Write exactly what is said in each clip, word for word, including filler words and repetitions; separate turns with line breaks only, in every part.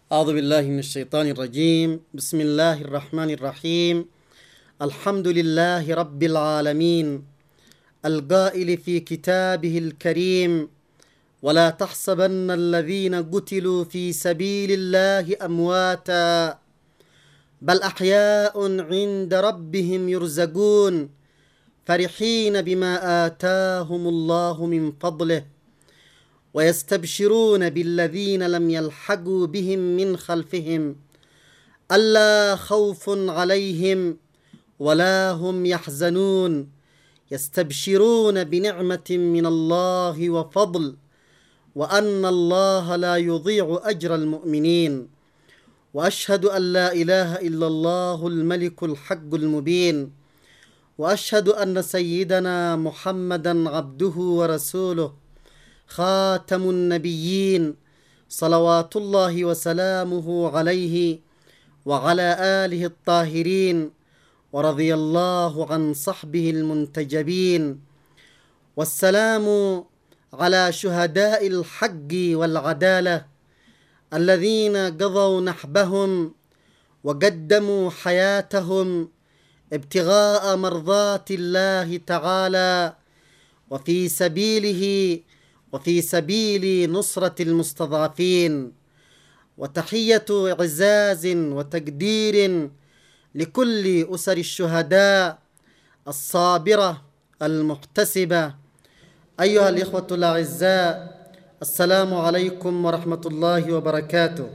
أعوذ بالله من الشيطان الرجيم. بسم الله الرحمن الرحيم. الحمد لله رب العالمين، القائل في كتابه الكريم: ولا تحسبن الذين قتلوا في سبيل الله أمواتا بل أحياء عند ربهم يرزقون فرحين بما آتاهم الله من فضله ويستبشرون بالذين لم يلحقوا بهم من خلفهم ألا خوف عليهم ولا هم يحزنون يستبشرون بنعمة من الله وفضل وأن الله لا يضيع أجر المؤمنين. وأشهد أن لا إله إلا الله الملك الحق المبين، وأشهد أن سيدنا محمدا عبده ورسوله خاتم النبيين، صلوات الله وسلامه عليه وعلى آله الطاهرين، ورضي الله عن صحبه المنتجبين. والسلام على شهداء الحق والعدالة الذين قضوا نحبهم وقدموا حياتهم ابتغاء مرضات الله تعالى وفي سبيله وفي سبيل نصرة المستضعفين. وتحية إعزاز وتقدير لكل أسر الشهداء الصابرة المحتسبة. أيها الإخوة الأعزاء، السلام عليكم ورحمة الله وبركاته.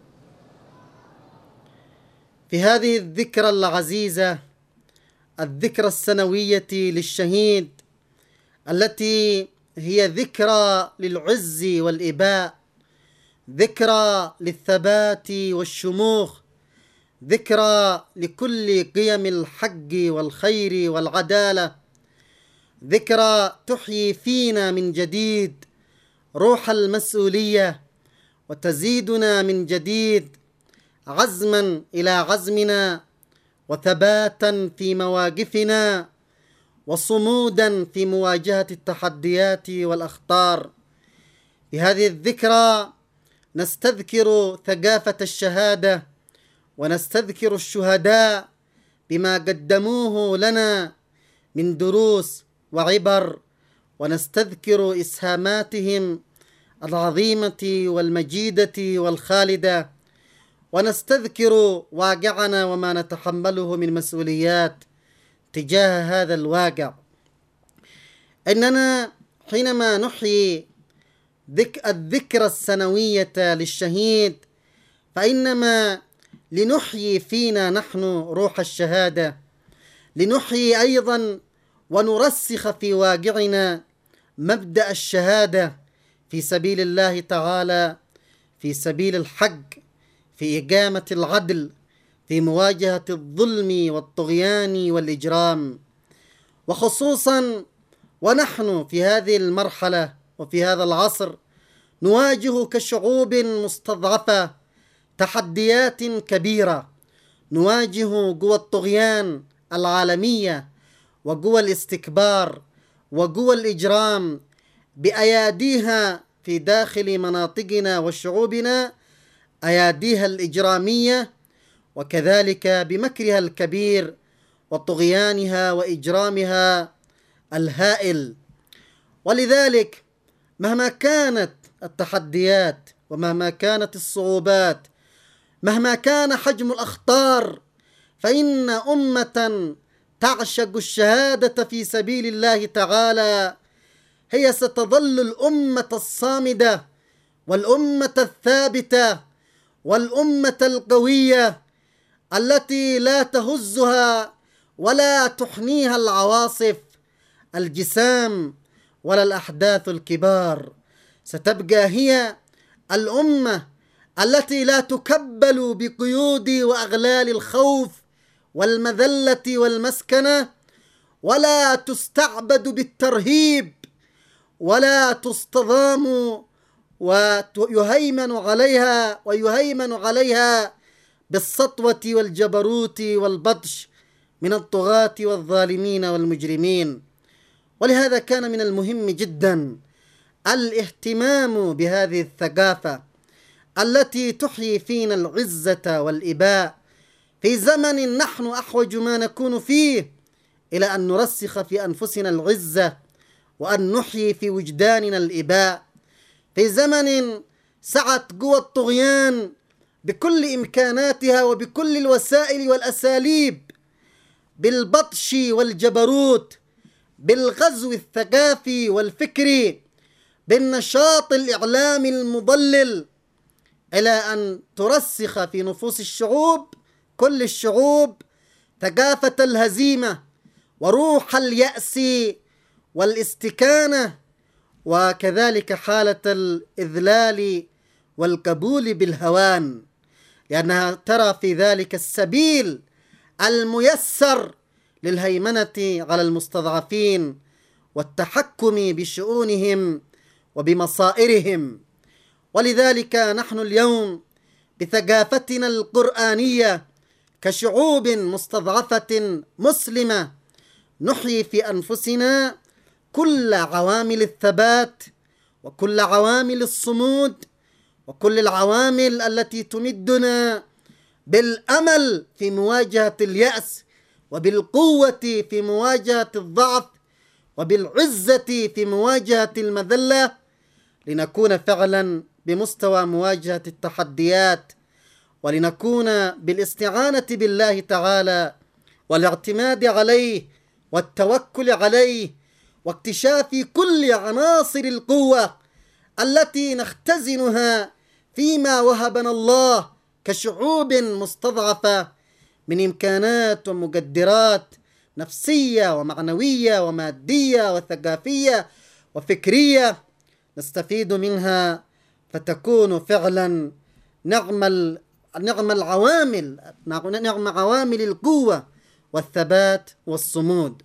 في هذه الذكرى العزيزة، الذكرى السنوية للشهيد، التي هي ذكرى للعز والإباء، ذكرى للثبات والشموخ، ذكرى لكل قيم الحق والخير والعدالة، ذكرى تحيي فينا من جديد روح المسؤولية وتزيدنا من جديد عزما إلى عزمنا وثباتا في مواقفنا وصمودا في مواجهة التحديات والأخطار. في هذه الذكرى نستذكر ثقافة الشهادة، ونستذكر الشهداء بما قدموه لنا من دروس وعبر، ونستذكر إسهاماتهم العظيمة والمجيدة والخالدة، ونستذكر واقعنا وما نتحمله من مسؤوليات تجاه هذا الواقع. إننا حينما نحيي ذك الذكرى السنوية للشهيد فإنما لنحيي فينا نحن روح الشهادة، لنحيي أيضا ونرسخ في واقعنا مبدأ الشهادة في سبيل الله تعالى، في سبيل الحق، في إقامة العدل، في مواجهة الظلم والطغيان والإجرام. وخصوصا ونحن في هذه المرحلة وفي هذا العصر نواجه كشعوب مستضعفة تحديات كبيرة، نواجه قوى الطغيان العالمية وقوى الاستكبار وقوى الإجرام بأياديها في داخل مناطقنا وشعوبنا، أياديها الإجرامية، وكذلك بمكرها الكبير وطغيانها وإجرامها الهائل. ولذلك مهما كانت التحديات ومهما كانت الصعوبات، مهما كان حجم الأخطار، فإن أمة تعشق الشهادة في سبيل الله تعالى هي ستظل الأمة الصامدة والأمة الثابتة والأمة القوية التي لا تهزها ولا تحنيها العواصف الجسام ولا الأحداث الكبار. ستبقى هي الأمة التي لا تكبل بقيود وأغلال الخوف والمذلة والمسكنة، ولا تستعبد بالترهيب، ولا تستضام ويهيمن عليها ويهيمن عليها بالسطوة والجبروت والبطش من الطغاة والظالمين والمجرمين. ولهذا كان من المهم جدا الاهتمام بهذه الثقافة، التي تحيي فينا العزة والإباء، في زمن نحن أحوج ما نكون فيه إلى أن نرسخ في أنفسنا العزة، وأن نحيي في وجداننا الإباء، في زمن سعت قوى الطغيان بكل إمكاناتها وبكل الوسائل والأساليب، بالبطش والجبروت، بالغزو الثقافي والفكري، بالنشاط الإعلامي المضلل، إلى أن ترسخ في نفوس الشعوب، كل الشعوب، ثقافة الهزيمة وروح اليأس والاستكانة، وكذلك حالة الإذلال والقبول بالهوان، لأنها ترى في ذلك السبيل الميسر للهيمنة على المستضعفين والتحكم بشؤونهم وبمصائرهم. ولذلك نحن اليوم بثقافتنا القرآنية كشعوب مستضعفة مسلمة نحيي في أنفسنا كل عوامل الثبات، وكل عوامل الصمود، وكل العوامل التي تمدنا بالأمل في مواجهة اليأس، وبالقوة في مواجهة الضعف، وبالعزة في مواجهة المذلة، لنكون فعلا بمستوى مواجهة التحديات، ولنكون بالاستعانة بالله تعالى والاعتماد عليه والتوكل عليه، واكتشاف كل عناصر القوة التي نختزنها فيما وهبنا الله كشعوب مستضعفة من إمكانات ومقدرات نفسية ومعنوية ومادية وثقافية وفكرية، نستفيد منها فتكون فعلا نعم نعم العوامل نعم عوامل القوة والثبات والصمود.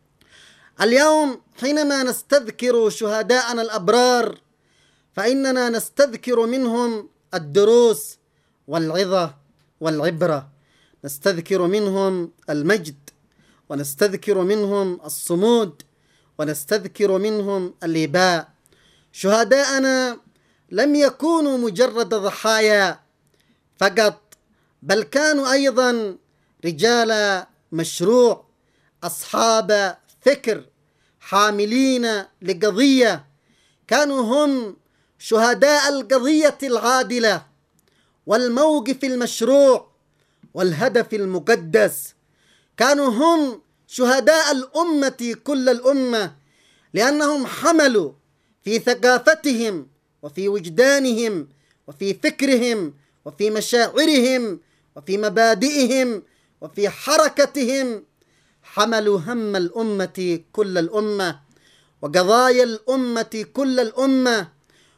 اليوم حينما نستذكر شهداءنا الأبرار فإننا نستذكر منهم الدروس والعظة والعبرة، نستذكر منهم المجد، ونستذكر منهم الصمود، ونستذكر منهم الإباء. شهداءنا لم يكونوا مجرد ضحايا فقط، بل كانوا أيضا رجال مشروع، أصحاب فكر، حاملين لقضية، كانوا هم شهداء القضية العادلة والموقف المشروع والهدف المقدس، كانوا هم شهداء الأمة كل الأمة، لأنهم حملوا في ثقافتهم وفي وجدانهم وفي فكرهم وفي مشاعرهم وفي مبادئهم وفي حركتهم، حملوا هم الأمة كل الأمة وقضايا الأمة كل الأمة،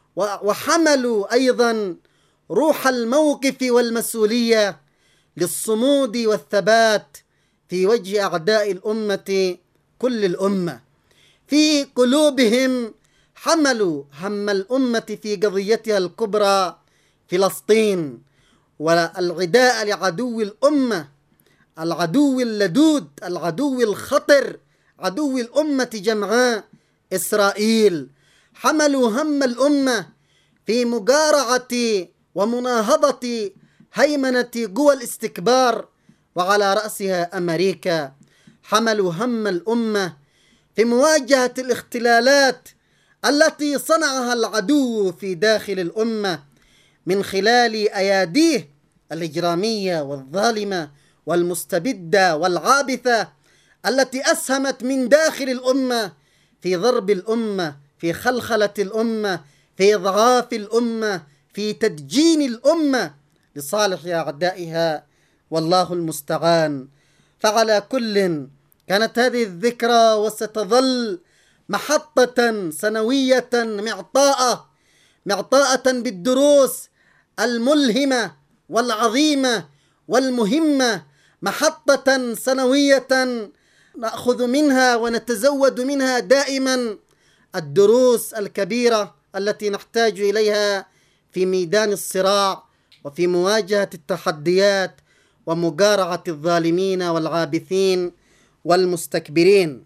وحملوا أيضا روح الموقف والمسؤولية للصمود والثبات في وجه أعداء الأمة كل الأمة. في قلوبهم حملوا هم الأمة في قضيتها الكبرى فلسطين، والعداء لعدو الأمة، العدو اللدود، العدو الخطر، عدو الأمة جمعاء إسرائيل. حملوا هم الأمة في مقارعة ومناهضة هيمنة قوى الاستكبار وعلى رأسها أمريكا. حملوا هم الأمة في مواجهة الاختلالات التي صنعها العدو في داخل الأمة من خلال أياديه الإجرامية والظالمة والمستبدة والعابثة، التي أسهمت من داخل الأمة في ضرب الأمة، في خلخلة الأمة، في إضعاف الأمة، في تدجين الأمة لصالح أعدائها، والله المستعان. فعلى كل كانت هذه الذكرى وستظل محطة سنوية معطاءة معطاءة بالدروس الملهمة والعظيمة والمهمة، محطة سنوية نأخذ منها ونتزود منها دائما الدروس الكبيرة التي نحتاج إليها في ميدان الصراع وفي مواجهة التحديات ومقارعة الظالمين والعابثين والمستكبرين.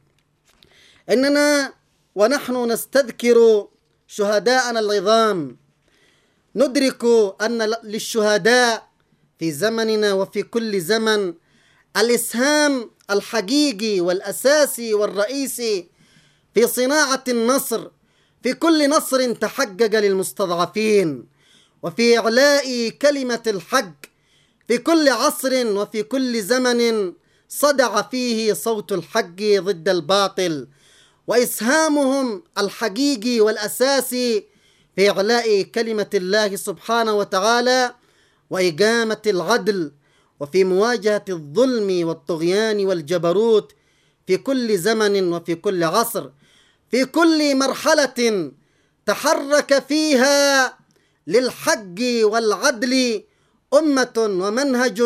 إننا ونحن نستذكر شهداءنا العظام ندرك أن للشهداء في زمننا وفي كل زمن الإسهام الحقيقي والأساسي والرئيسي في صناعة النصر، في كل نصر تحقق للمستضعفين، وفي إعلاء كلمة الحق في كل عصر وفي كل زمن صدع فيه صوت الحق ضد الباطل، وإسهامهم الحقيقي والأساسي في إعلاء كلمة الله سبحانه وتعالى وإقامة العدل، وفي مواجهة الظلم والطغيان والجبروت في كل زمن وفي كل عصر، في كل مرحلة تحرك فيها للحق والعدل أمة ومنهج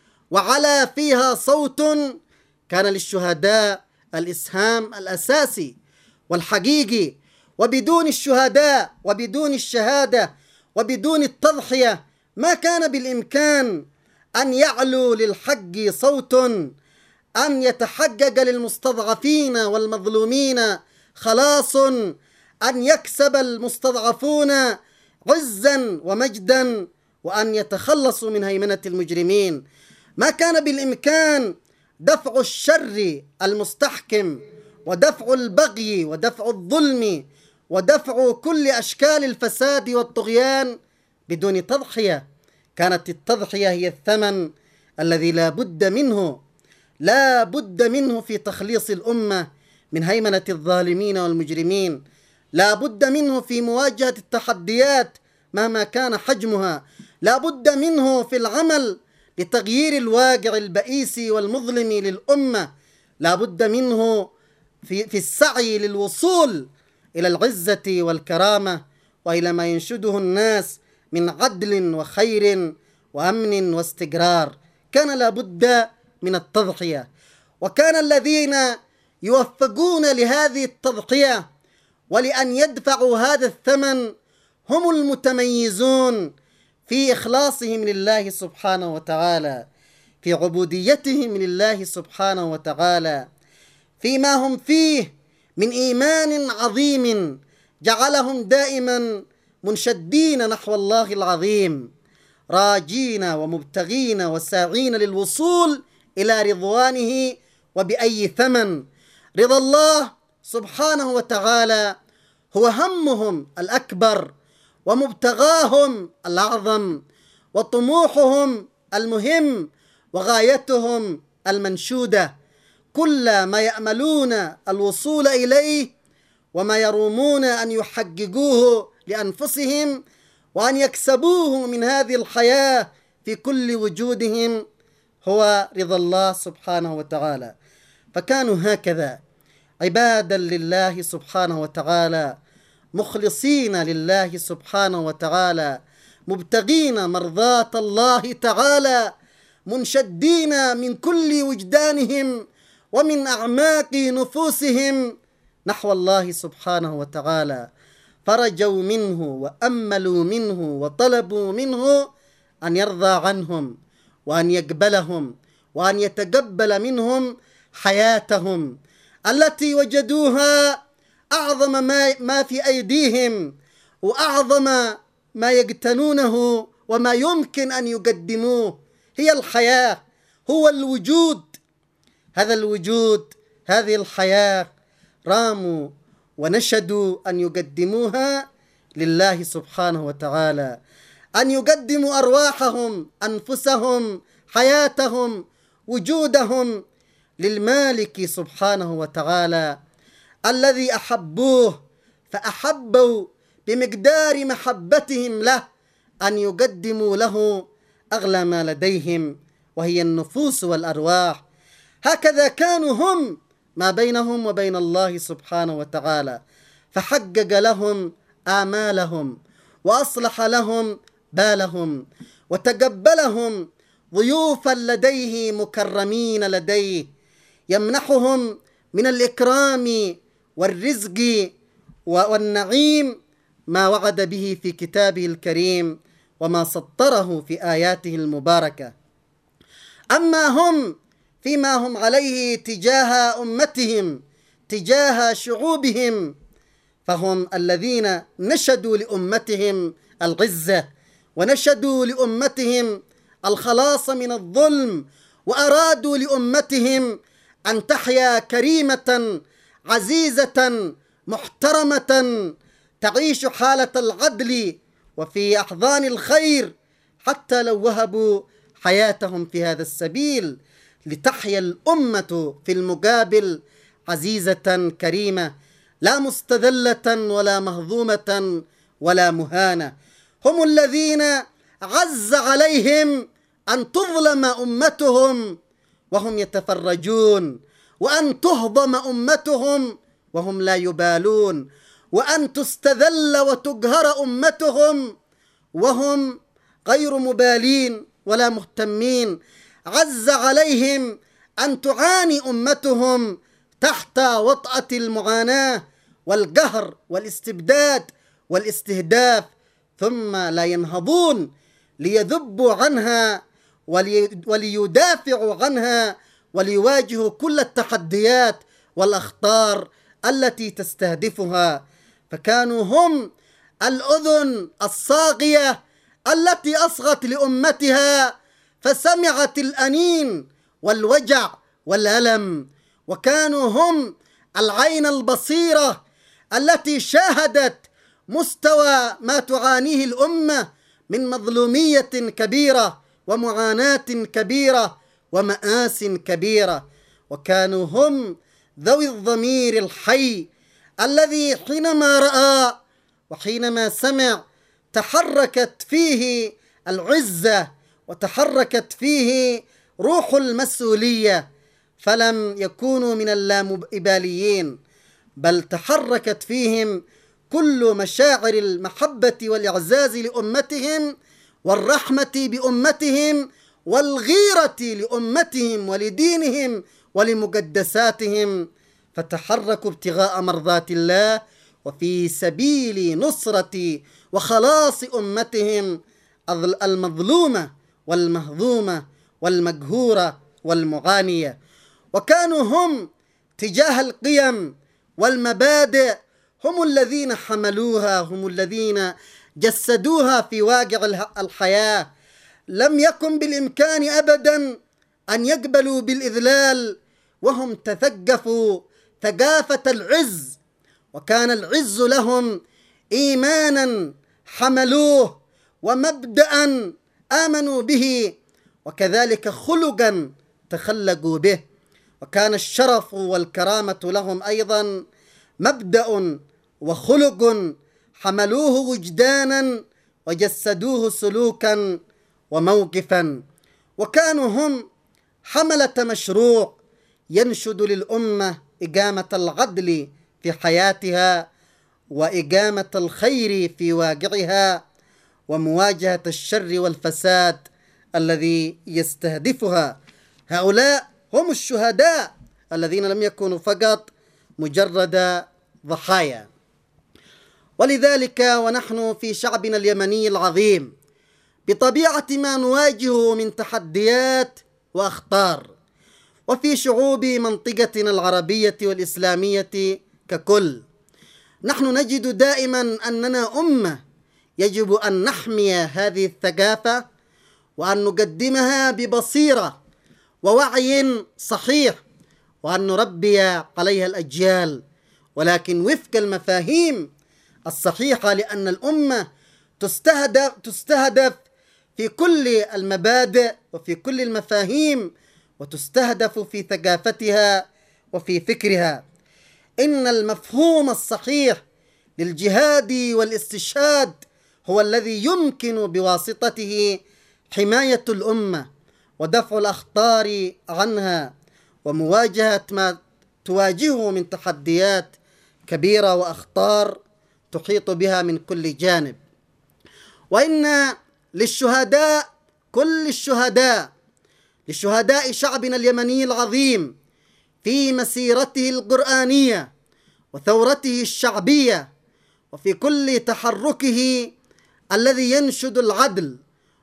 وعلى فيها صوت، كان للشهداء الإسهام الأساسي والحقيقي. وبدون الشهداء وبدون الشهادة وبدون التضحية ما كان بالإمكان أن يعلو للحق صوت، أن يتحقق للمستضعفين والمظلومين خلاص، أن يكسب المستضعفون عزا ومجدا، وأن يتخلصوا من هيمنة المجرمين. ما كان بالإمكان دفع الشر المستحكم ودفع البغي ودفع الظلم ودفع كل أشكال الفساد والطغيان بدون تضحية. كانت التضحية هي الثمن الذي لا بد منه لا بد منه في تخليص الأمة من هيمنة الظالمين والمجرمين، لا بد منه في مواجهة التحديات مهما كان حجمها، لا بد منه في العمل لتغيير الواقع البئيس والمظلم للأمة، لا بد منه في, في السعي للوصول إلى العزة والكرامة وإلى ما ينشده الناس من عدل وخير وأمن واستقرار. كان لا بد من التضحية، وكان الذين يوفقون لهذه التضحية ولأن يدفعوا هذا الثمن هم المتميزون في إخلاصهم لله سبحانه وتعالى، في عبوديتهم لله سبحانه وتعالى، فيما هم فيه من إيمان عظيم جعلهم دائما منشدين نحو الله العظيم، راجين ومبتغين وساعين للوصول إلى رضوانه وبأي ثمن. رضا الله سبحانه وتعالى هو همهم الأكبر ومبتغاهم الأعظم وطموحهم المهم وغايتهم المنشودة. كل ما يأملون الوصول إليه وما يرومون أن يحققوه لأنفسهم وأن يكسبوه من هذه الحياة في كل وجودهم هو رضا الله سبحانه وتعالى. فكانوا هكذا عبادا لله سبحانه وتعالى، مخلصين لله سبحانه وتعالى، مبتغين مرضاة الله تعالى، منشدين من كل وجدانهم ومن أعماق نفوسهم نحو الله سبحانه وتعالى، فرجوا منه وأملوا منه وطلبوا منه أن يرضى عنهم وأن يقبلهم وأن يتقبل منهم حياتهم التي وجدوها أعظم ما, ما في أيديهم وأعظم ما يقتنونه وما يمكن أن يقدموه هي الحياة، هو الوجود. هذا الوجود، هذه الحياة راموا ونشدوا أن يقدموها لله سبحانه وتعالى، أن يقدموا أرواحهم، أنفسهم، حياتهم، وجودهم للمالك سبحانه وتعالى الذي أحبوه، فأحبوا بمقدار محبتهم له أن يقدموا له أغلى ما لديهم وهي النفوس والأرواح. هكذا كانوا هم ما بينهم وبين الله سبحانه وتعالى، فحقق لهم آمالهم وأصلح لهم بالهم وتقبلهم ضيوفا لديه مكرمين لديه، يمنحهم من الإكرام والرزق والنعيم ما وعد به في كتابه الكريم وما سطره في آياته المباركة. أما هم فيما هم عليه تجاه أمتهم، تجاه شعوبهم، فهم الذين نشدوا لأمتهم العزة ونشدوا لأمتهم الخلاص من الظلم، وأرادوا لأمتهم أن تحيا كريمة عزيزة محترمة، تعيش حالة العدل وفي أحضان الخير، حتى لو وهبوا حياتهم في هذا السبيل، لتحيا الأمة في المقابل عزيزة كريمة، لا مستذلة ولا مهضومة ولا مهانة. هم الذين عز عليهم أن تظلم أمتهم وهم يتفرجون، وأن تهضم أمتهم وهم لا يبالون، وأن تستذل وتقهر أمتهم وهم غير مبالين ولا مهتمين. عز عليهم أن تعاني أمتهم تحت وطأة المعاناة والقهر والاستبداد والاستهداف، ثم لا ينهضون ليذبوا عنها وليدافعوا عنها وليواجهوا كل التحديات والأخطار التي تستهدفها. فكانوا هم الأذن الصاغية التي أصغت لأمتها فسمعت الأنين والوجع والألم، وكانوا هم العين البصيرة التي شاهدت مستوى ما تعانيه الأمة من مظلومية كبيرة ومعاناة كبيرة ومآس كبيرة. وكانوا هم ذوي الضمير الحي الذي حينما رأى وحينما سمع تحركت فيه العزة وتحركت فيه روح المسؤولية، فلم يكونوا من اللامباليين، بل تحركت فيهم كل مشاعر المحبة والإعزاز لأمتهم والرحمة بأمتهم والغيرة لأمتهم ولدينهم ولمقدساتهم، فتحركوا ابتغاء مرضات الله وفي سبيل نصرة وخلاص أمتهم المظلومة والمهضومة والمقهورة والمعانية. وكانوا هم تجاه القيم والمبادئ هم الذين حملوها، هم الذين جسدوها في واقع الحياة. لم يكن بالإمكان أبدا أن يقبلوا بالإذلال، وهم تثقفوا ثقافة العز، وكان العز لهم إيمانا حملوه ومبدأ آمنوا به، وكذلك خلقا تخلقوا به. وكان الشرف والكرامة لهم أيضا مبدأ وخلق حملوه وجدانا وجسدوه سلوكا وموقفا. وكانوا هم حملة مشروع ينشد للأمة إقامة العدل في حياتها وإقامة الخير في واقعها ومواجهة الشر والفساد الذي يستهدفها. هؤلاء هم الشهداء الذين لم يكونوا فقط مجرد ضحايا. ولذلك ونحن في شعبنا اليمني العظيم بطبيعة ما نواجهه من تحديات وأخطار، وفي شعوب منطقتنا العربية والإسلامية ككل، نحن نجد دائما أننا أمة يجب أن نحمي هذه الثقافة وأن نقدمها ببصيرة ووعي صحيح، وأن نربي عليها الأجيال، ولكن وفق المفاهيم الصحيحة، لأن الأمة تستهدف, تستهدف في كل المبادئ وفي كل المفاهيم، وتستهدف في ثقافتها وفي فكرها. إن المفهوم الصحيح للجهاد والاستشهاد هو الذي يمكن بواسطته حماية الأمة ودفع الأخطار عنها ومواجهة ما تواجهه من تحديات كبيرة وأخطار تحيط بها من كل جانب. وإن للشهداء كل الشهداء لشهداء شعبنا اليمني العظيم في مسيرته القرآنية وثورته الشعبية وفي كل تحركه الذي ينشد العدل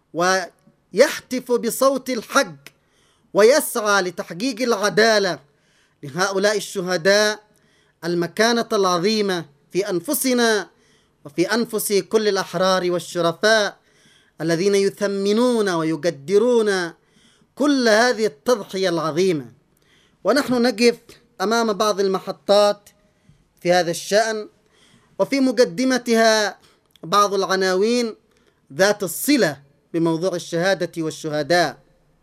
ويهتف بصوت الحق ويسعى لتحقيق العدالة، لهؤلاء الشهداء المكانة العظيمة في أنفسنا وفي أنفس كل الأحرار والشرفاء الذين يثمنون ويقدرون كل هذه التضحية العظيمة. ونحن نقف أمام بعض المحطات في هذا الشأن، وفي مقدمتها بعض العناوين ذات الصلة بموضوع الشهادة والشهداء.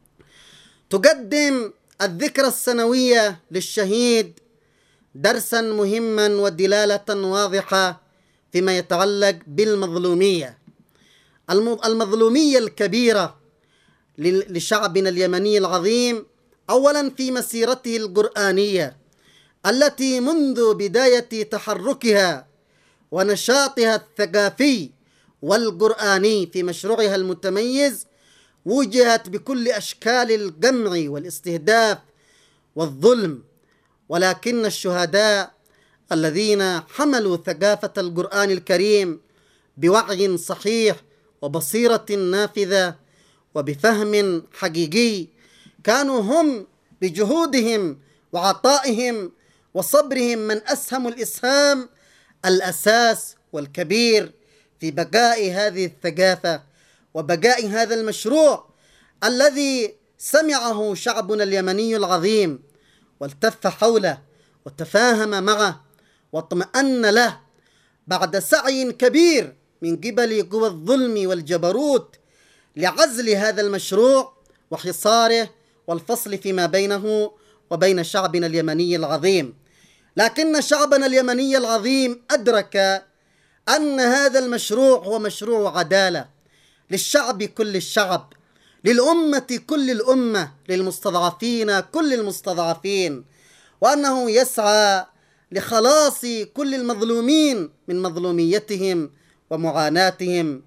تقدم الذكرى السنوية للشهيد درسا مهما ودلالة واضحة فيما يتعلق بالمظلومية، المظلومية الكبيرة لشعبنا اليمني العظيم، أولا في مسيرته القرآنية التي منذ بداية تحركها ونشاطها الثقافي والقرآني في مشروعها المتميز وجهت بكل أشكال القمع والاستهداف والظلم. ولكن الشهداء الذين حملوا ثقافة القرآن الكريم بوعي صحيح وبصيرة نافذة وبفهم حقيقي كانوا هم بجهودهم وعطائهم وصبرهم من أسهموا الإسهام الأساس والكبير في بقاء هذه الثقافة وبقاء هذا المشروع الذي سمعه شعبنا اليمني العظيم والتف حوله وتفاهم معه واطمأن له بعد سعي كبير من قبل قوى الظلم والجبروت لعزل هذا المشروع وحصاره والفصل فيما بينه وبين شعبنا اليمني العظيم. لكن شعبنا اليمني العظيم أدرك أن هذا المشروع هو مشروع عدالة للشعب كل الشعب، للأمة كل الأمة، للمستضعفين كل المستضعفين، وأنه يسعى لخلاص كل المظلومين من مظلوميتهم ومعاناتهم.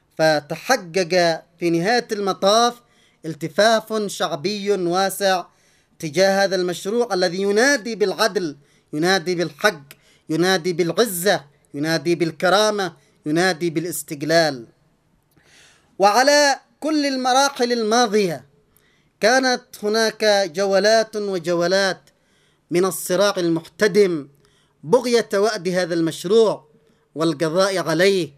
فتحقق في نهاية المطاف التفاف شعبي واسع تجاه هذا المشروع الذي ينادي بالعدل، ينادي بالحق، ينادي بالعزة، ينادي بالكرامة، ينادي بالاستقلال. وعلى كل المراحل الماضية كانت هناك جولات وجولات من الصراع المحتدم بغية وأد هذا المشروع والقضاء عليه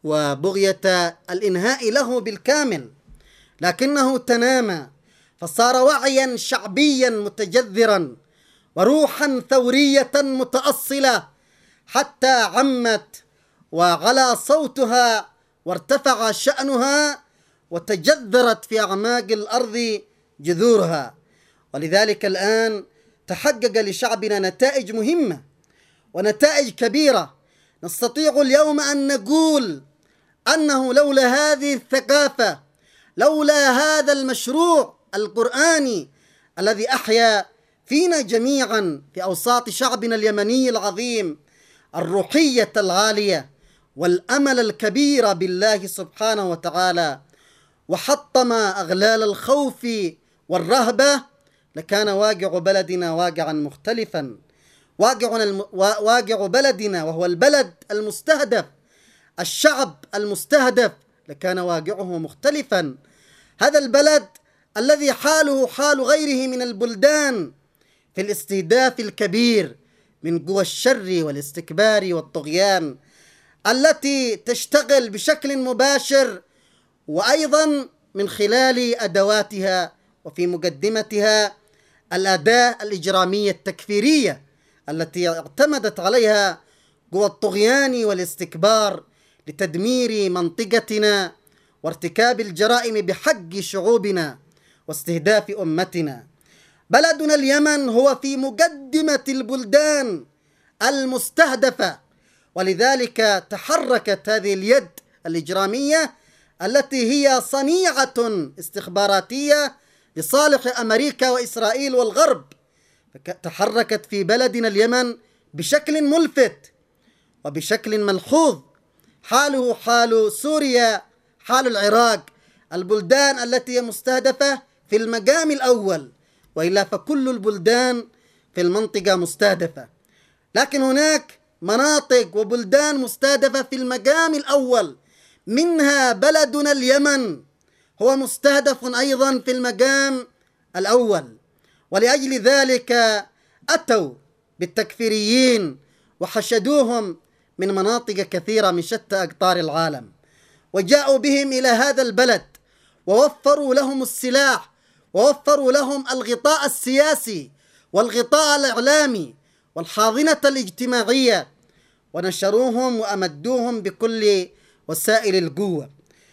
وبغية الإنهاء له بالكامل، لكنه تنامى فصار وعيا شعبيا متجذرا وروحا ثورية متأصلة حتى عمت وعلى صوتها وارتفع شأنها وتجذرت في أعماق الأرض جذورها. ولذلك الآن تحقق لشعبنا نتائج مهمة ونتائج كبيرة. نستطيع اليوم أن نقول أنه لولا هذه الثقافة، لولا هذا المشروع القرآني الذي أحيا فينا جميعا في أوساط شعبنا اليمني العظيم الروحية العالية والأمل الكبير بالله سبحانه وتعالى، وحطم أغلال الخوف والرهبة، لكان واقع بلدنا واقعا مختلفا. واقع, الم... واقع بلدنا وهو البلد المستهدف، الشعب المستهدف، لكان واقعه مختلفا. هذا البلد الذي حاله حال غيره من البلدان في الاستهداف الكبير من قوى الشر والاستكبار والطغيان التي تشتغل بشكل مباشر وأيضا من خلال أدواتها وفي مقدمتها الأداة الإجرامية التكفيرية التي اعتمدت عليها قوى الطغيان والاستكبار لتدمير منطقتنا وارتكاب الجرائم بحق شعوبنا واستهداف أمتنا. بلدنا اليمن هو في مقدمة البلدان المستهدفة، ولذلك تحركت هذه اليد الإجرامية التي هي صنيعة استخباراتية لصالح أمريكا وإسرائيل والغرب، تحركت في بلدنا اليمن بشكل ملفت وبشكل ملحوظ، حاله حال سوريا، حال العراق، البلدان التي هي مستهدفة في المقام الأول، وإلا فكل البلدان في المنطقة مستهدفة. لكن هناك مناطق وبلدان مستهدفة في المقام الأول، منها بلدنا اليمن هو مستهدف أيضا في المقام الأول. ولأجل ذلك أتوا بالتكفيريين وحشدوهم من مناطق كثيرة من شتى أقطار العالم، وجاءوا بهم إلى هذا البلد ووفروا لهم السلاح ووفروا لهم الغطاء السياسي والغطاء الإعلامي والحاضنة الاجتماعية، ونشروهم وأمدوهم بكل وسائل القوة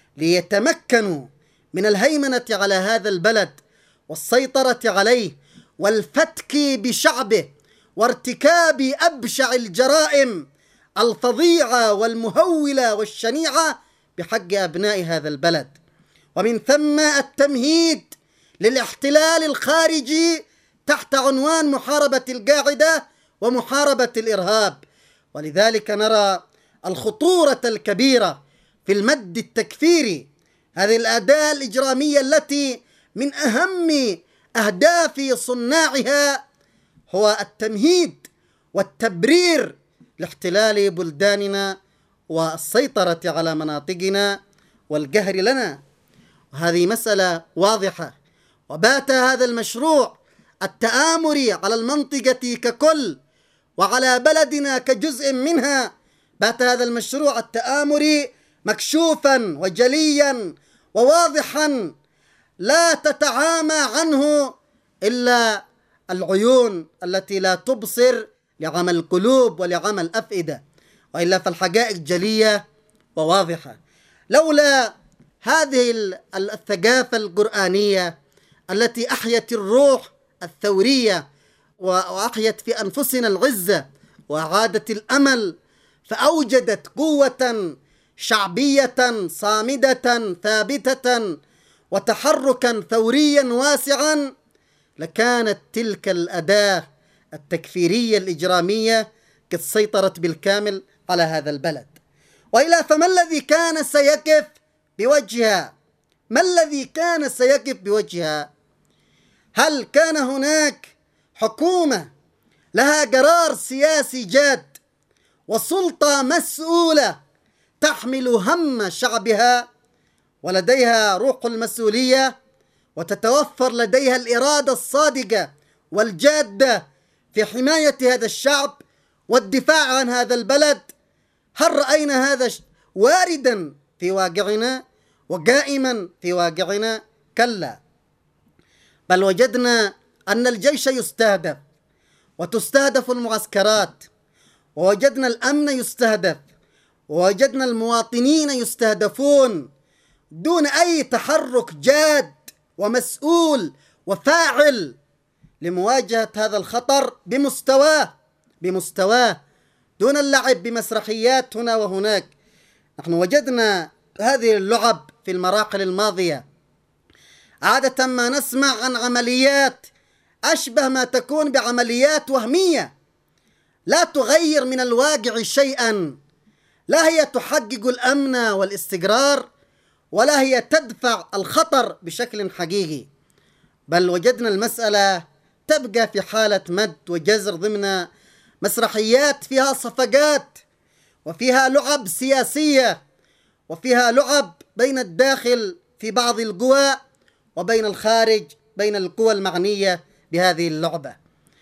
ليتمكنوا من الهيمنة على هذا البلد والسيطرة عليه والفتك بشعبه وارتكاب أبشع الجرائم الفظيعة والمهولة والشنيعة بحق أبناء هذا البلد، ومن ثم التمهيد للاحتلال الخارجي تحت عنوان محاربة القاعدة ومحاربة الإرهاب. ولذلك نرى الخطورة الكبيرة في المد التكفيري، هذه الأداة الإجرامية التي من أهم أهداف صناعها هو التمهيد والتبرير لاحتلال بلداننا والسيطرة على مناطقنا والقهر لنا. وهذه مسألة واضحة، وبات هذا المشروع التآمري على المنطقة ككل وعلى بلدنا كجزء منها، بات هذا المشروع التآمري مكشوفا وجليا وواضحا لا تتعامى عنه إلا العيون التي لا تبصر لعمى القلوب ولعمى الأفئدة، وإلا فالحقائق جلية وواضحة. لولا هذه الثقافة القرآنية التي أحيت الروح الثورية وأحيت في أنفسنا العزة وأعادت الأمل، فأوجدت قوة شعبية صامدة ثابتة وتحركا ثوريا واسعا، لكانت تلك الأداة التكفيرية الإجرامية قد سيطرت بالكامل على هذا البلد. وإلا فما الذي كان سيقف بوجهها؟ ما الذي كان سيقف بوجهها؟ هل كان هناك حكومة لها قرار سياسي جاد وسلطة مسؤولة تحمل هم شعبها ولديها روح المسؤولية وتتوفر لديها الإرادة الصادقة والجادة في حماية هذا الشعب والدفاع عن هذا البلد؟ هل رأينا هذا واردا في واقعنا وقائما في واقعنا؟ كلا، بل وجدنا أن الجيش يستهدف وتستهدف المعسكرات، ووجدنا الأمن يستهدف، ووجدنا المواطنين يستهدفون دون أي تحرك جاد ومسؤول وفاعل لمواجهة هذا الخطر بمستواه بمستواه دون اللعب بمسرحيات هنا وهناك. نحن وجدنا هذه اللعب في المراحل الماضية. عادة ما نسمع عن عمليات أشبه ما تكون بعمليات وهمية لا تغير من الواقع شيئا، لا هي تحقق الأمن والاستقرار ولا هي تدفع الخطر بشكل حقيقي، بل وجدنا المسألة تبقى في حالة مد وجزر ضمن مسرحيات فيها صفقات وفيها لعب سياسية وفيها لعب بين الداخل في بعض القوى وبين الخارج بين القوى المعنية بهذه اللعبة.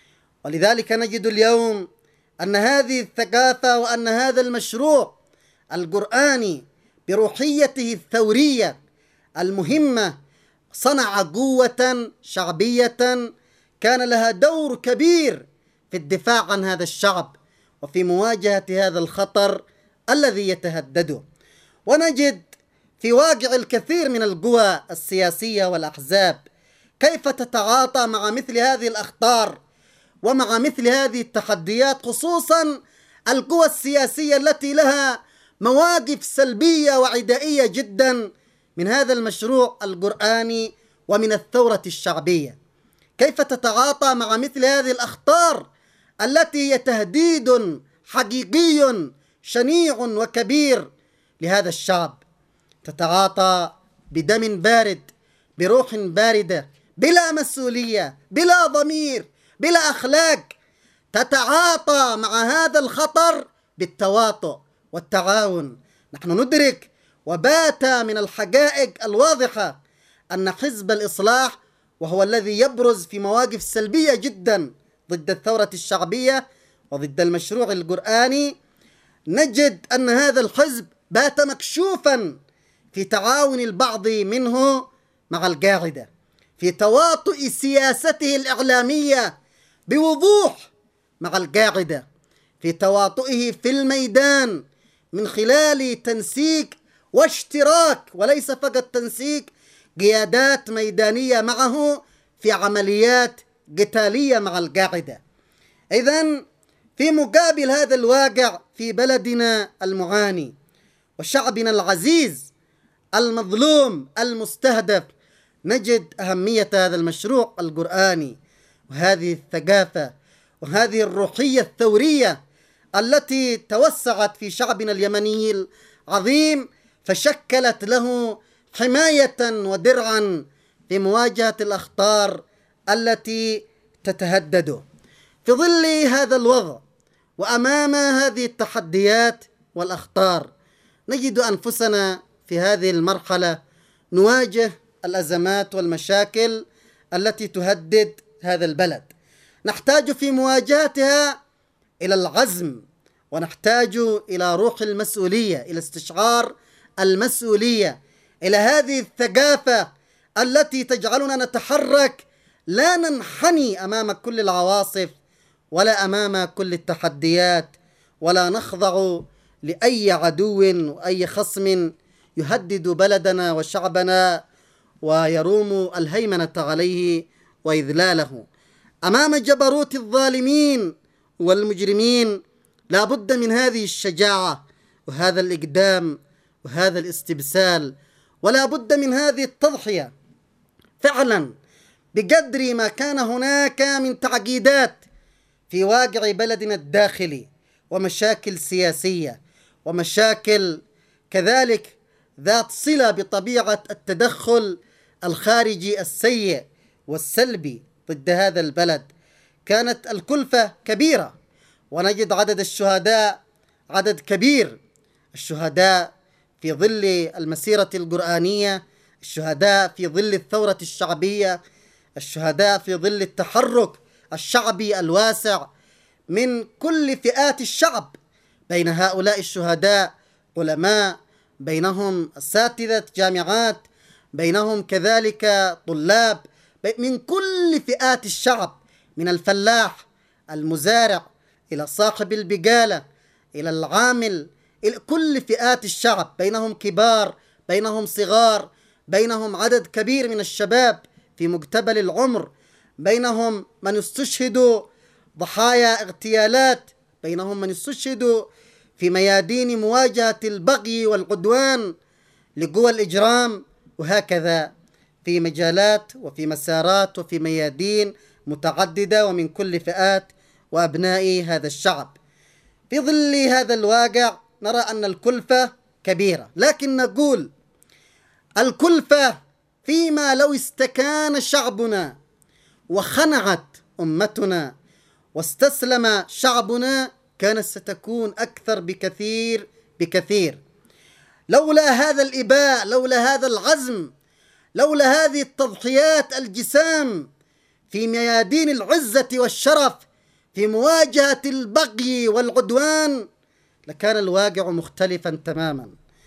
ولذلك نجد اليوم أن هذه الثقافة وأن هذا المشروع القرآني بروحيته الثورية المهمة صنع قوة شعبية كان لها دور كبير في الدفاع عن هذا الشعب وفي مواجهة هذا الخطر الذي يتهدده. ونجد في واقع الكثير من القوى السياسية والأحزاب كيف تتعاطى مع مثل هذه الأخطار ومع مثل هذه التحديات، خصوصا القوى السياسية التي لها مواقف سلبية وعدائية جدا من هذا المشروع القرآني ومن الثورة الشعبية. كيف تتعاطى مع مثل هذه الأخطار التي هي تهديد حقيقي شنيع وكبير لهذا الشعب؟ تتعاطى بدم بارد، بروح باردة، بلا مسؤولية، بلا ضمير، بلا أخلاق. تتعاطى مع هذا الخطر بالتواطؤ والتعاون. نحن ندرك وبات من الحقائق الواضحة أن حزب الإصلاح، وهو الذي يبرز في مواقف سلبية جدا ضد الثورة الشعبية وضد المشروع القرآني، نجد أن هذا الحزب بات مكشوفا في تعاون البعض منه مع القاعدة، في تواطؤ سياسته الإعلامية بوضوح مع القاعدة، في تواطؤه في الميدان من خلال تنسيق واشتراك، وليس فقط تنسيق، قيادات ميدانية معه في عمليات قتالية مع القاعدة. إذن في مقابل هذا الواقع في بلدنا المعاني وشعبنا العزيز المظلوم المستهدف، نجد أهمية هذا المشروع القرآني وهذه الثقافة وهذه الروحية الثورية التي توسعت في شعبنا اليمني العظيم، فشكلت له حماية ودرعا في مواجهة الأخطار التي تتهدد. في ظل هذا الوضع وأمام هذه التحديات والأخطار، نجد أنفسنا في هذه المرحلة نواجه الأزمات والمشاكل التي تهدد هذا البلد. نحتاج في مواجهتها إلى العزم، ونحتاج إلى روح المسؤولية، إلى استشعار المسؤولية، إلى هذه الثقافة التي تجعلنا نتحرك، لا ننحني أمام كل العواصف ولا أمام كل التحديات، ولا نخضع لأي عدو وأي خصم يهدد بلدنا وشعبنا ويروم الهيمنة عليه وإذلاله. أمام جبروت الظالمين والمجرمين لا بد من هذه الشجاعة وهذا الإقدام وهذا الاستبسال، ولا بد من هذه التضحية فعلا بقدر ما كان هناك من تعقيدات في واقع بلدنا الداخلي، ومشاكل سياسية، ومشاكل كذلك ذات صلة بطبيعة التدخل الخارجي السيء والسلبي ضد هذا البلد. كانت الكلفة كبيرة، ونجد عدد الشهداء عدد كبير، الشهداء في ظل المسيرة القرآنية، الشهداء في ظل الثورة الشعبية، الشهداء في ظل التحرك الشعبي الواسع من كل فئات الشعب. بين هؤلاء الشهداء علماء، بينهم أساتذة جامعات، بينهم كذلك طلاب، من كل فئات الشعب، من الفلاح المزارع إلى صاحب البقالة إلى العامل، إلى كل فئات الشعب، بينهم كبار، بينهم صغار، بينهم عدد كبير من الشباب في مقتبل العمر، بينهم من استشهدوا ضحايا اغتيالات، بينهم من استشهدوا في ميادين مواجهة البغي والعدوان لقوى الإجرام، وهكذا في مجالات وفي مسارات وفي ميادين متعددة ومن كل فئات وأبناء هذا الشعب. في ظل هذا الواقع نرى أن الكلفة كبيرة، لكن نقول الكلفة فيما لو استكان شعبنا وخنعت أمتنا واستسلم شعبنا كانت ستكون أكثر بكثير بكثير. لولا هذا الإباء، لولا هذا العزم، لولا هذه التضحيات الجسام في ميادين العزة والشرف في مواجهة البغي والعدوان، لكان الواقع مختلفا تماما،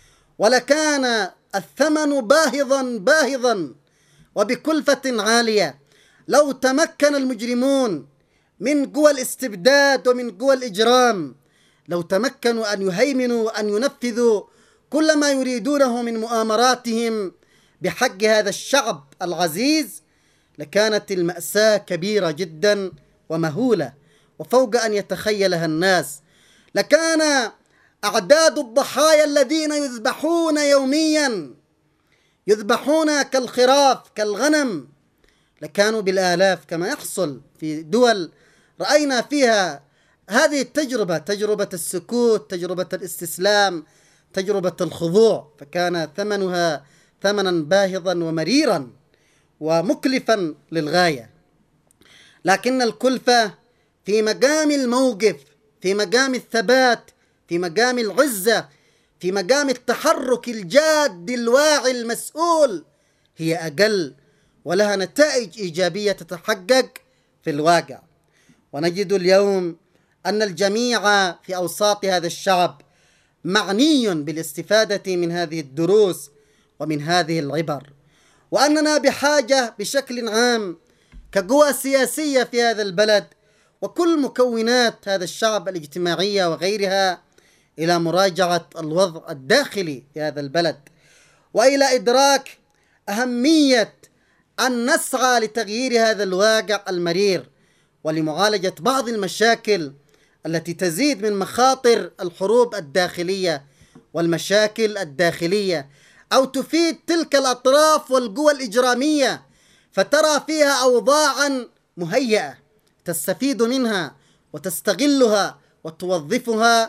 ولكان الثمن باهظا باهظا وبكلفة عالية. لو تمكن المجرمون من قوى الاستبداد ومن قوى الإجرام، لو تمكنوا أن يهيمنوا وأن ينفذوا كل ما يريدونه من مؤامراتهم بحق هذا الشعب العزيز، لكانت المأساة كبيرة جدا ومهولة وفوق أن يتخيلها الناس. لكان أعداد الضحايا الذين يذبحون يوميا، يذبحون كالخراف كالغنم، لكانوا بالآلاف كما يحصل في دول رأينا فيها هذه التجربة، تجربة السكوت، تجربة الاستسلام، تجربة الخضوع، فكان ثمنها ثمنا باهظا ومريرا ومكلفا للغاية. لكن الكلفة في مقام الموقف، في مقام الثبات، في مقام العزة، في مقام التحرك الجاد الواعي المسؤول هي أقل، ولها نتائج إيجابية تتحقق في الواقع. ونجد اليوم أن الجميع في أوساط هذا الشعب معني بالاستفادة من هذه الدروس ومن هذه العبر، وأننا بحاجة بشكل عام كقوى سياسية في هذا البلد وكل مكونات هذا الشعب الاجتماعية وغيرها إلى مراجعة الوضع الداخلي في هذا البلد، وإلى إدراك أهمية أن نسعى لتغيير هذا الواقع المرير، ولمعالجة بعض المشاكل التي تزيد من مخاطر الحروب الداخلية والمشاكل الداخلية، أو تفيد تلك الأطراف والقوى الإجرامية فترى فيها أوضاعا مهيئة تستفيد منها وتستغلها وتوظفها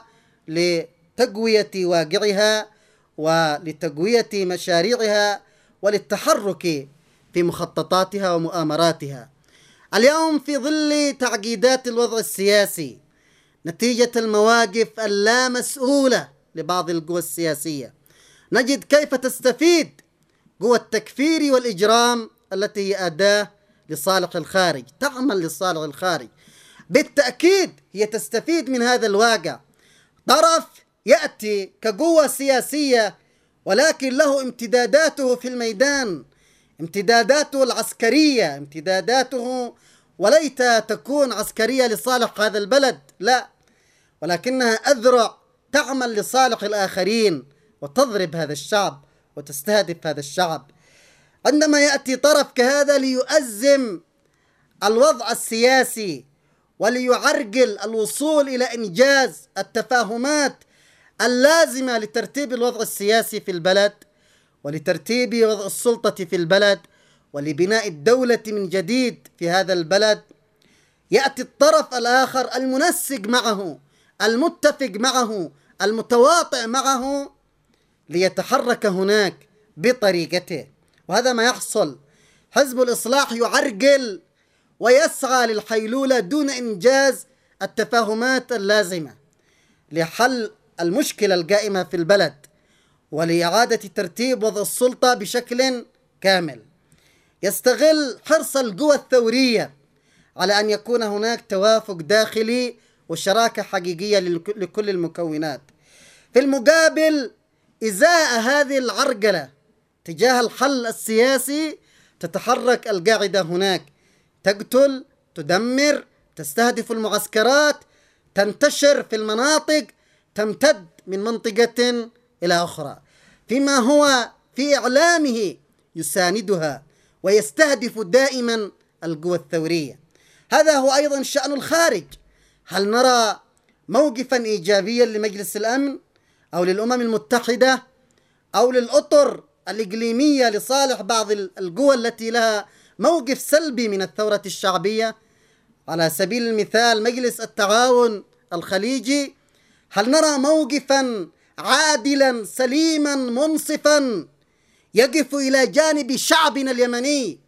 لتقوية واقعها ولتقوية مشاريعها وللتحرك في مخططاتها ومؤامراتها. اليوم في ظل تعقيدات الوضع السياسي نتيجة المواقف اللامسؤولة لبعض القوى السياسية، نجد كيف تستفيد قوى التكفير والإجرام التي هي أداة لصالح الخارج، تعمل لصالح الخارج. بالتأكيد هي تستفيد من هذا الواقع. طرف يأتي كقوة سياسية ولكن له امتداداته في الميدان، امتداداته العسكرية، امتداداته وليت تكون عسكرية لصالح هذا البلد، لا، ولكنها أذرع تعمل لصالح الآخرين وتضرب هذا الشعب وتستهدف هذا الشعب. عندما يأتي طرف كهذا ليؤزم الوضع السياسي وليعرقل الوصول إلى إنجاز التفاهمات اللازمة لترتيب الوضع السياسي في البلد ولترتيب وضع السلطة في البلد ولبناء الدولة من جديد في هذا البلد، يأتي الطرف الآخر المنسق معه، المتفق معه، المتواطئ معه ليتحرك هناك بطريقته. وهذا ما يحصل. حزب الإصلاح يعرقل ويسعى للحيلولة دون إنجاز التفاهمات اللازمة لحل المشكلة القائمة في البلد ولإعادة ترتيب وضع السلطة بشكل كامل. يستغل حرص القوى الثورية على أن يكون هناك توافق داخلي وشراكة حقيقية لكل المكونات. في المقابل، إزاء هذه العرقلة تجاه الحل السياسي تتحرك القاعدة هناك، تقتل، تدمر، تستهدف المعسكرات، تنتشر في المناطق، تمتد من منطقة إلى أخرى، فيما هو في إعلامه يساندها ويستهدف دائما القوى الثورية. هذا هو أيضا شأن الخارج. هل نرى موقفا إيجابيا لمجلس الأمن أو للأمم المتحدة أو للأطر الإقليمية لصالح بعض القوى التي لها موقف سلبي من الثورة الشعبية؟ على سبيل المثال مجلس التعاون الخليجي. هل نرى موقفا عادلا سليما منصفا يقف إلى جانب شعبنا اليمني،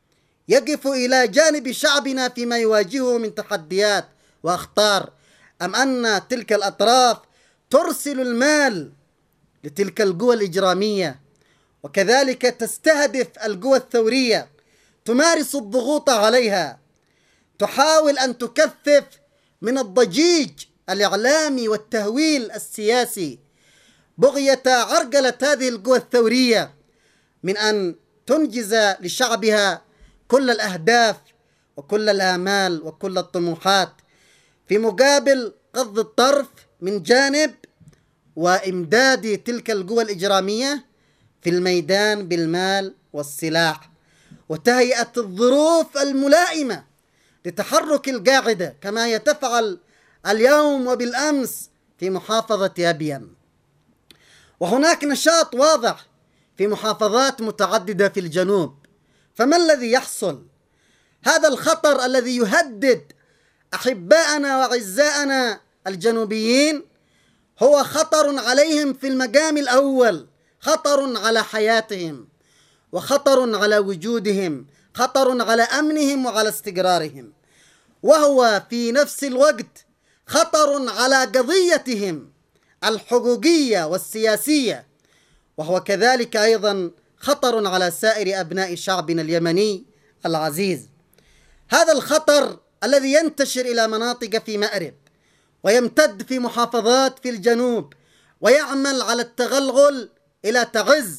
يقف إلى جانب شعبنا فيما يواجهه من تحديات وأخطار، أم أن تلك الأطراف ترسل المال لتلك القوى الإجرامية وكذلك تستهدف القوى الثورية، تمارس الضغوط عليها، تحاول أن تكثف من الضجيج الإعلامي والتهويل السياسي بغية عرقلة هذه القوى الثورية من أن تنجز لشعبها كل الأهداف وكل الآمال وكل الطموحات، في مقابل غض الطرف من جانب وإمداد تلك القوى الإجرامية في الميدان بالمال والسلاح وتهيئة الظروف الملائمة لتحرك القاعدة كما هي تفعل اليوم وبالأمس في محافظة أبين. وهناك نشاط واضح في محافظات متعددة في الجنوب. فما الذي يحصل؟ هذا الخطر الذي يهدد أحباءنا وأعزائنا الجنوبيين هو خطر عليهم في المقام الأول، خطر على حياتهم وخطر على وجودهم، خطر على أمنهم وعلى استقرارهم، وهو في نفس الوقت خطر على قضيتهم الحقوقية والسياسية، وهو كذلك أيضا خطر على سائر أبناء شعبنا اليمني العزيز. هذا الخطر الذي ينتشر إلى مناطق في مأرب ويمتد في محافظات في الجنوب ويعمل على التغلغل إلى تعز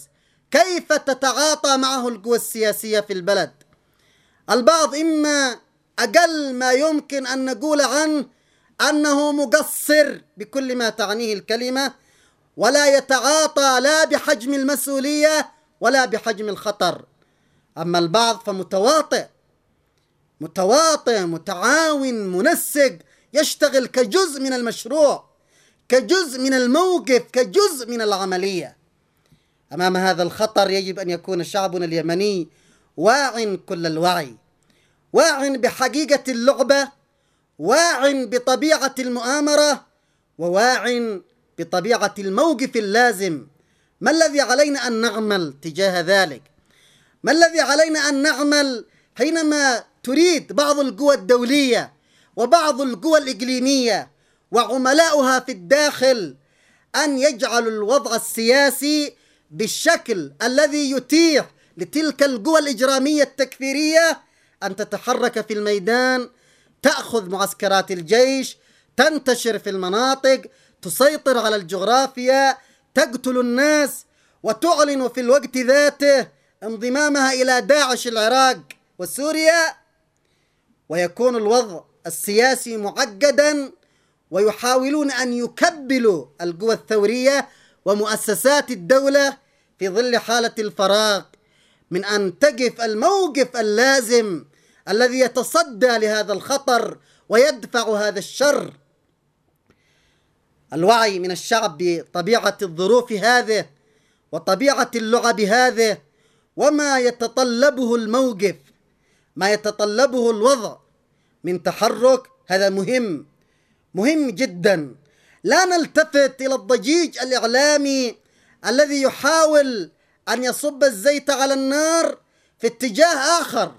كيف تتعاطى معه القوى السياسية في البلد. البعض إما أقل ما يمكن أن نقول عنه أنه مقصر بكل ما تعنيه الكلمة، ولا يتعاطى لا بحجم المسؤولية ولا بحجم الخطر. أما البعض فمتواطئ متواطئ متعاون منسق، يشتغل كجزء من المشروع، كجزء من الموقف، كجزء من العملية. أمام هذا الخطر يجب أن يكون شعبنا اليمني واع كل الوعي، واع بحقيقة اللعبة، واع بطبيعة المؤامرة، وواع بطبيعة الموقف اللازم. ما الذي علينا أن نعمل تجاه ذلك؟ ما الذي علينا أن نعمل حينما تريد بعض القوى الدولية وبعض القوى الإقليمية وعملاؤها في الداخل أن يجعلوا الوضع السياسي بالشكل الذي يتيح لتلك القوى الإجرامية التكفيرية أن تتحرك في الميدان، تأخذ معسكرات الجيش، تنتشر في المناطق، تسيطر على الجغرافيا، تقتل الناس، وتعلن في الوقت ذاته انضمامها إلى داعش العراق وسوريا، ويكون الوضع السياسي معقدا، ويحاولون أن يكبلوا القوى الثورية ومؤسسات الدولة في ظل حالة الفراغ من أن تقف الموقف اللازم الذي يتصدى لهذا الخطر ويدفع هذا الشر. الوعي من الشعب بطبيعة الظروف هذه وطبيعة اللعب هذه وما يتطلبه الموقف، ما يتطلبه الوضع من تحرك، هذا مهم مهم جدا. لا نلتفت إلى الضجيج الإعلامي الذي يحاول أن يصب الزيت على النار في اتجاه آخر.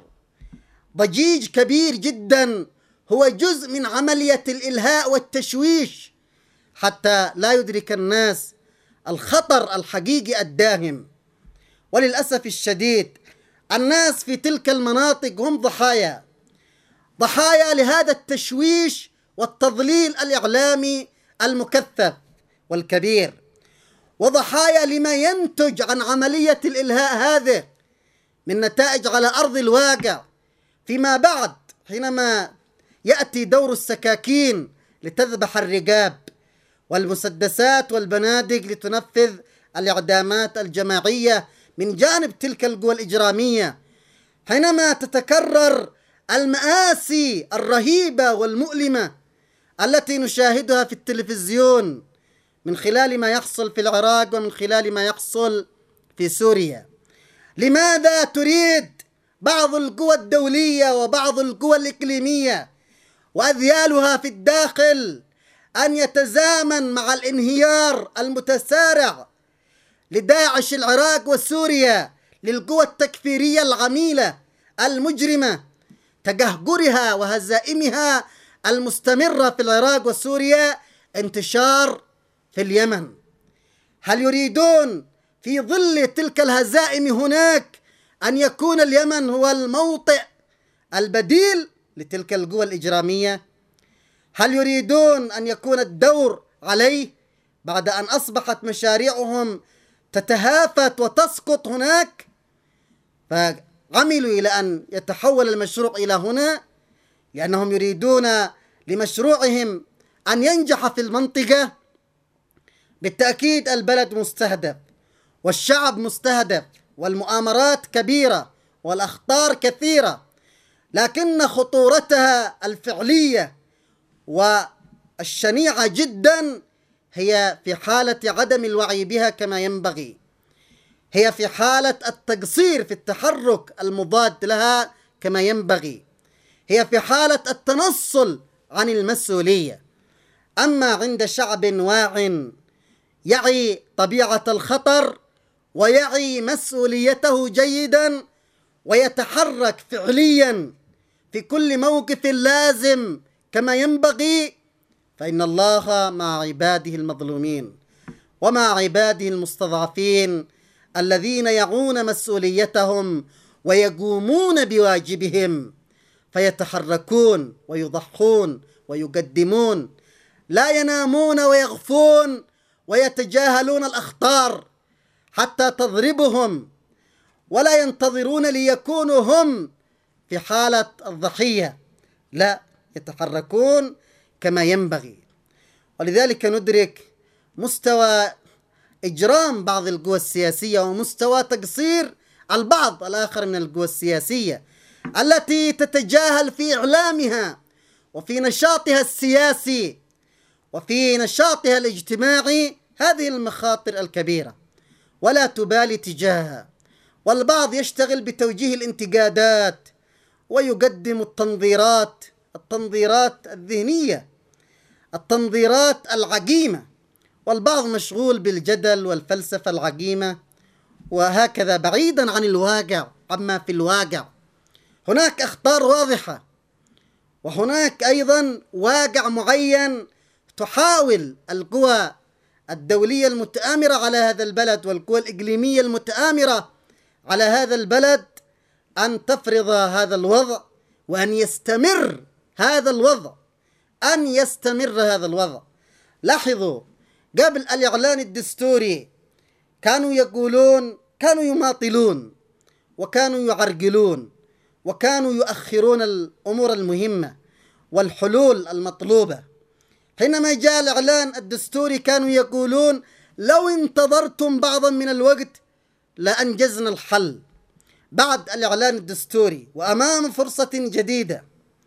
ضجيج كبير جدا هو جزء من عملية الإلهاء والتشويش حتى لا يدرك الناس الخطر الحقيقي الداهم. وللأسف الشديد الناس في تلك المناطق هم ضحايا ضحايا لهذا التشويش والتضليل الإعلامي المكثف والكبير، وضحايا لما ينتج عن عملية الإلهاء هذه من نتائج على أرض الواقع فيما بعد، حينما يأتي دور السكاكين لتذبح الرقاب والمسدسات والبنادق لتنفذ الإعدامات الجماعية من جانب تلك القوى الإجرامية، حينما تتكرر المآسي الرهيبة والمؤلمة التي نشاهدها في التلفزيون من خلال ما يحصل في العراق ومن خلال ما يحصل في سوريا. لماذا تريد بعض القوى الدولية وبعض القوى الإقليمية وأذيالها في الداخل أن يتزامن مع الانهيار المتسارع لداعش العراق وسوريا، للقوى التكفيرية العميلة المجرمة، تقهقرها وهزائمها المستمرة في العراق وسوريا، انتشار في اليمن؟ هل يريدون في ظل تلك الهزائم هناك أن يكون اليمن هو الموطئ البديل لتلك القوى الإجرامية؟ هل يريدون أن يكون الدور عليه بعد أن أصبحت مشاريعهم تتهافت وتسقط هناك؟ فعملوا إلى أن يتحول المشروع إلى هنا، لأنهم يريدون لمشروعهم أن ينجح في المنطقة. بالتأكيد البلد مستهدف والشعب مستهدف والمؤامرات كبيرة والأخطار كثيرة، لكن خطورتها الفعلية والشنيعة جدا هي في حالة عدم الوعي بها كما ينبغي، هي في حالة التقصير في التحرك المضاد لها كما ينبغي، هي في حالة التنصل عن المسؤولية. أما عند شعب واع يعي طبيعة الخطر ويعي مسؤوليته جيدا ويتحرك فعليا في كل موقف لازم كما ينبغي، فإن الله مع عباده المظلومين ومع عباده المستضعفين الذين يعون مسؤوليتهم ويقومون بواجبهم، فيتحركون ويضحون ويقدمون، لا ينامون ويغفون ويتجاهلون الأخطار حتى تضربهم، ولا ينتظرون ليكونوا هم في حالة الضحية، لا، يتحركون كما ينبغي. ولذلك ندرك مستوى إجرام بعض القوى السياسية ومستوى تقصير البعض الآخر من القوى السياسية التي تتجاهل في إعلامها وفي نشاطها السياسي وفي نشاطها الاجتماعي هذه المخاطر الكبيرة ولا تبالي تجاهها. والبعض يشتغل بتوجيه الانتقادات ويقدم التنظيرات التنظيرات الذهنية، التنظيرات العقيمة، والبعض مشغول بالجدل والفلسفة العقيمة، وهكذا بعيدا عن الواقع عما في الواقع. هناك أخطار واضحة، وهناك أيضا واقع معين تحاول القوى الدولية المتآمرة على هذا البلد والقوى الإقليمية المتآمرة على هذا البلد أن تفرض هذا الوضع وأن يستمر هذا الوضع أن يستمر هذا الوضع. لاحظوا، قبل الإعلان الدستوري كانوا يقولون، كانوا يماطلون وكانوا يعرقلون وكانوا يؤخرون الأمور المهمة والحلول المطلوبة. حينما جاء الإعلان الدستوري كانوا يقولون لو انتظرتم بعضا من الوقت لأنجزنا الحل. بعد الإعلان الدستوري وأمام فرصة جديدة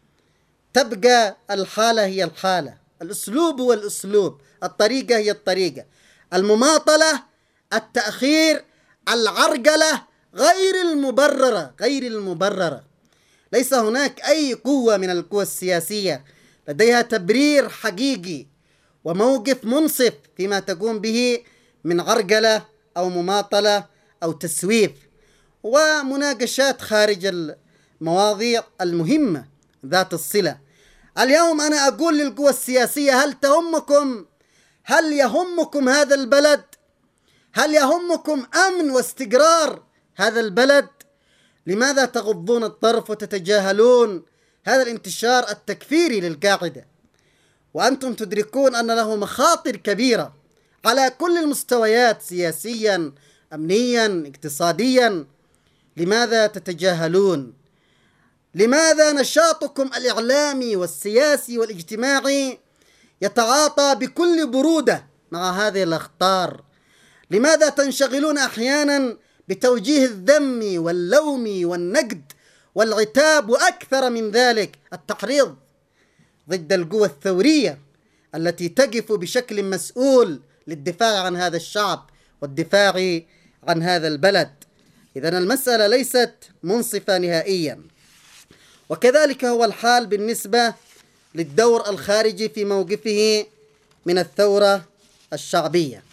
تبقى الحالة هي الحالة، الأسلوب هو الأسلوب، الطريقة هي الطريقة، المماطلة، التأخير، العرقلة غير المبررة غير المبررة. ليس هناك أي قوة من القوى السياسية لديها تبرير حقيقي وموقف منصف فيما تقوم به من عرقلة أو مماطلة أو تسويف ومناقشات خارج المواضيع المهمة ذات الصلة. اليوم أنا أقول للقوى السياسية: هل تهمكم هل يهمكم هذا البلد؟ هل يهمكم أمن واستقرار هذا البلد؟ لماذا تغضون الطرف وتتجاهلون هذا الانتشار التكفيري للقاعدة وأنتم تدركون أن له مخاطر كبيرة على كل المستويات، سياسيا، أمنيا، اقتصاديا؟ لماذا تتجاهلون؟ لماذا نشاطكم الإعلامي والسياسي والاجتماعي يتعاطى بكل برودة مع هذه الأخطار؟ لماذا تنشغلون أحيانا بتوجيه الذم واللوم والنقد والعتاب، وأكثر من ذلك التحريض ضد القوى الثورية التي تقف بشكل مسؤول للدفاع عن هذا الشعب والدفاع عن هذا البلد؟ إذن المسألة ليست منصفة نهائيا. وكذلك هو الحال بالنسبة للدور الخارجي في موقفه من الثورة الشعبية.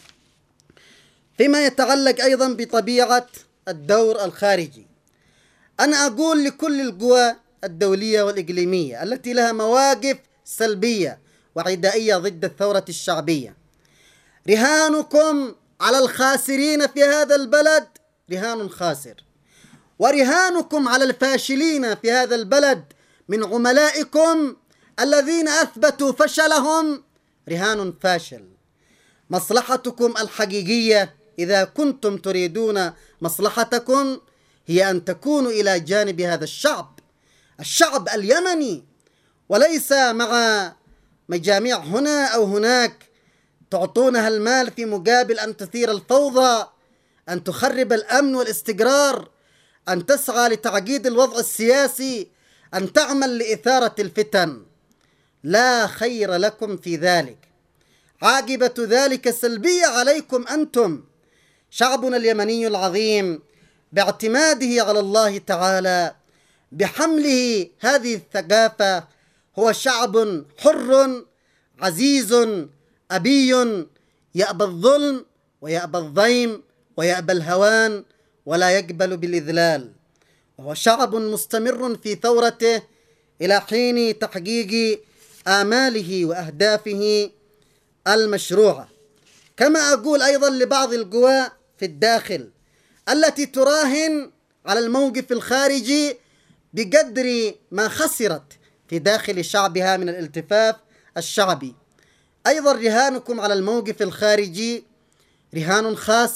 فيما يتعلق أيضا بطبيعة الدور الخارجي، أنا أقول لكل القوى الدولية والإقليمية التي لها مواقف سلبية وعدائية ضد الثورة الشعبية: رهانكم على الخاسرين في هذا البلد رهان خاسر، ورهانكم على الفاشلين في هذا البلد من عملائكم الذين أثبتوا فشلهم رهان فاشل. مصلحتكم الحقيقية إذا كنتم تريدون مصلحتكم هي أن تكونوا إلى جانب هذا الشعب الشعب اليمني، وليس مع مجاميع هنا أو هناك تعطونها المال في مقابل أن تثير الفوضى، أن تخرب الأمن والاستقرار، أن تسعى لتعقيد الوضع السياسي، أن تعمل لإثارة الفتن. لا خير لكم في ذلك، عاقبة ذلك سلبية عليكم أنتم. شعبنا اليمني العظيم باعتماده على الله تعالى، بحمله هذه الثقافة، هو شعب حر عزيز أبي يأبى الظلم ويأبى الضيم ويأبى الهوان ولا يقبل بالإذلال، وهو شعب مستمر في ثورته إلى حين تحقيق آماله وأهدافه المشروعة. كما أقول أيضا لبعض القوى في الداخل التي تراهن على الموقف الخارجي بقدر ما خسرت في داخل شعبها من الالتفاف الشعبي: أيضا رهانكم على الموقف الخارجي رهان خاسر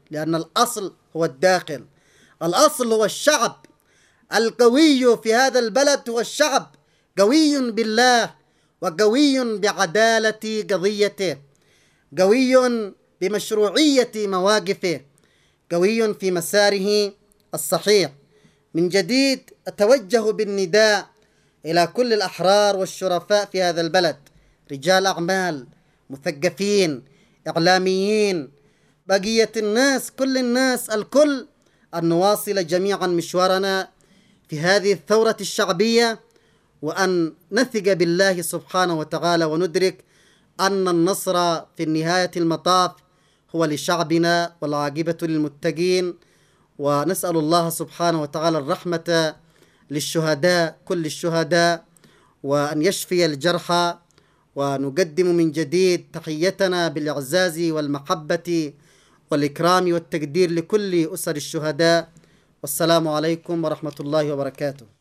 لأن الأصل هو الداخل، الأصل هو الشعب. القوي في هذا البلد هو الشعب، قوي بالله وقوي بعدالة قضيته، قوي بمشروعية مواقفه، قوي في مساره الصحيح. من جديد أتوجه بالنداء إلى كل الأحرار والشرفاء في هذا البلد، رجال أعمال، مثقفين، إعلاميين، بقية الناس، كل الناس الكل، أن نواصل جميعا مشوارنا في هذه الثورة الشعبية، وأن نثق بالله سبحانه وتعالى وندرك أن النصر في نهاية المطاف هو لشعبنا والعاقبة للمتقين. ونسأل الله سبحانه وتعالى الرحمة للشهداء، كل الشهداء، وأن يشفي الجرحى. ونقدم من جديد تحيتنا بالإعزاز والمحبة والإكرام والتقدير لكل أسر الشهداء. والسلام عليكم ورحمة الله وبركاته.